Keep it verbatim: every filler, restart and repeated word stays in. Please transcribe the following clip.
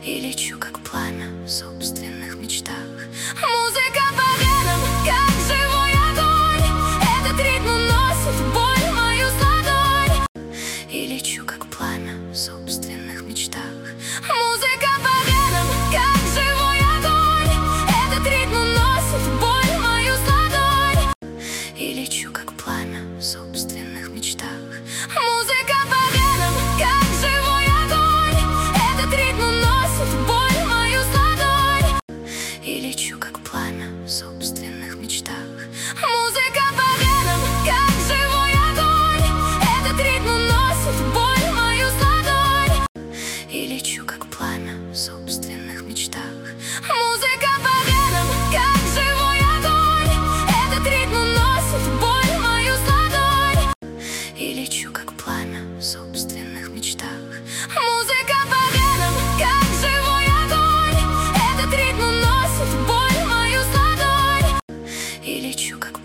И лечу, как пламя, в собственных мечтах. Музыка по венам, как живой огонь. Этот ритм уносит боль в мою ладонь. И лечу, как пламя, в собственных мечтах. Музыка по венам, как живой огонь. Этот ритм уносит боль в мою ладонь. И лечу, как пламя, в собственных мечтах. Музыка по венам, как живой огонь. Этот ритм уносит боль в мою ладонь. И лечу, как пламя, в собственных мечтах. Музыка по венам, как живой огонь. Этот ритм уносит боль в мою ладонь. И лечу, как пламя, в собственных мечтах. Музыка по венам, как живой огонь. Этот ритм уносит боль в мою ладонь. И лечу, как пламя, в собственных мечтах. Музыка по венам, как живой огонь. Этот ритм уносит боль в мою ладонь. И лечу, как